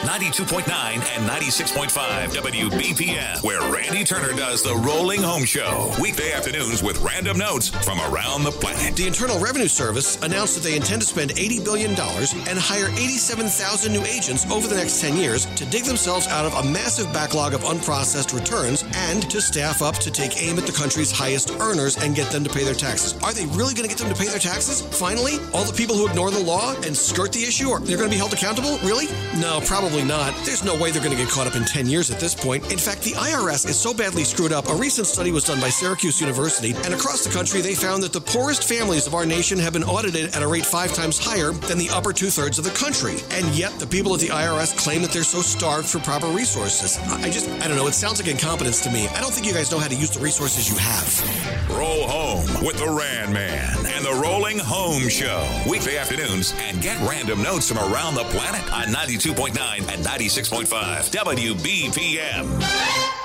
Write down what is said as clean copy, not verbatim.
92.9 and 96.5 WBPM, where Randy Turner does the Rolling Home Show. Weekday afternoons with random notes from around the planet. The Internal Revenue Service announced that they intend to spend $80 billion and hire 87,000 new agents over the next 10 years to dig themselves out of a massive backlog of unprocessed returns and to staff up to take aim at the country's highest earners and get them to pay their taxes. Are they really going to get them to pay their taxes? Finally, all the people who ignore the law and skirt the issue, they're going to be held accountable? Really? No, probably not. There's no way they're going to get caught up in 10 years at this point. In fact, the IRS is so badly screwed up, a recent study was done by Syracuse University, and across the country they found that the poorest families of our nation have been audited at a rate 5 times higher than the upper two-thirds of the country. And yet the people at the IRS claim that they're so starved for proper resources. I don't know. It sounds like incompetence to me. I don't think you guys know how to use the resources you have. Roll home with the Rand Man and the Rolling Home Show. Weekday afternoons, and get random notes from around the planet on 92.9 and 96.5 WBPM.